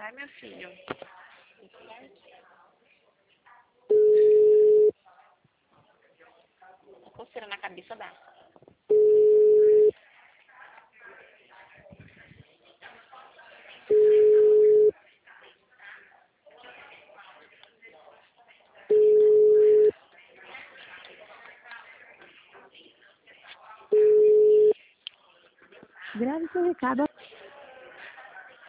Vai, meu filho. Coceira na cabeça dá. Grave seu recado.